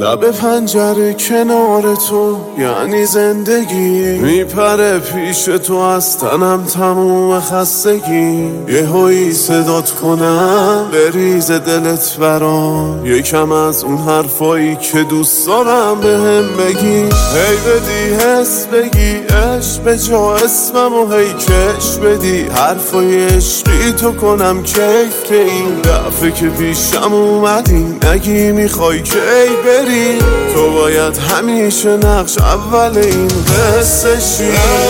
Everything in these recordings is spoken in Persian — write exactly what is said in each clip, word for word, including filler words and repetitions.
لب پنجره کنار تو یعنی زندگی، میپره پیش تو از تنم تموم خستگی. یه هایی صدات کنم بریز دلت برام، یکم از اون حرفایی که دوست دارم بهم بگی. هی بدی حس بگی عشق به جا اسمم و هی کش بدی حرفای عشقی تو کنم کیف، که این دفعه که پیشم اومدی نگی میخوای کی بری. تو باید همیشه نقش اول این قصه شی.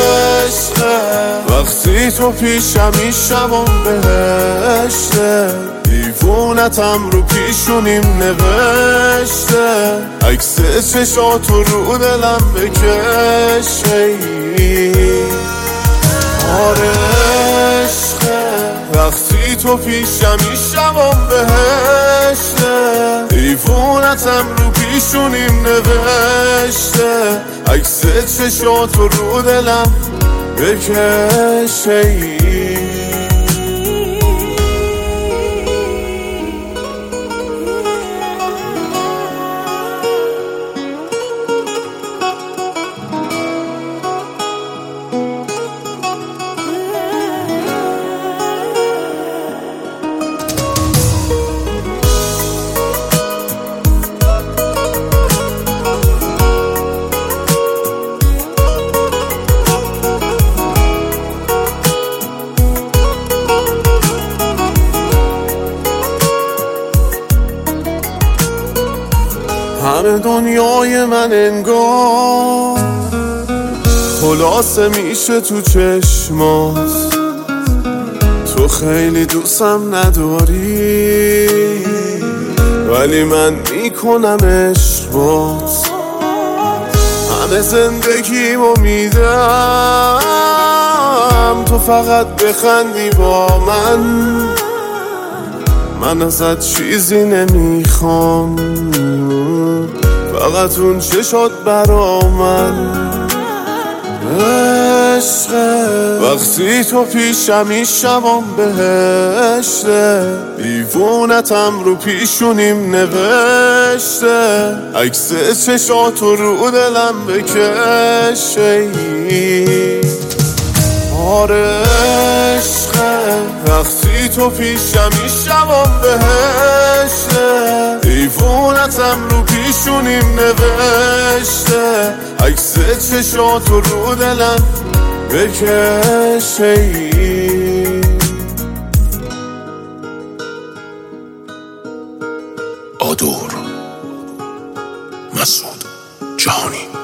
وقتی تو پیشم میشم و بهشته، دیوونتم رو پیشونیم نوشته، عکس چشاتو رو دلم بکشه. آره عشقه وقتی تو پیشم میشم و بهشته، دیوونتم رو پیشونیم نوشته، عکس چشاتو رو دلم بکشه. همه دنیای من انگار خلاصه میشه تو چشمات، تو خیلی دوستم نداری ولی من میکنم عشق بات. همه زندگیمو میدم تو فقط بخندی با من، من ازت چیزی نمیخوام فقط اون چشات برا من. عشقه وقتی تو پیشم میشم بهشته، دیوونتم رو پیشونیم نوشته، عکس چشاتو رو دلم بکشه. آره عشقه وقتی تو پیشم میشم بهشته، دیوونتم رو پیشونیم نوشته، عکس چشاتو رو دلم بکشه. آدور مسعود جهانی.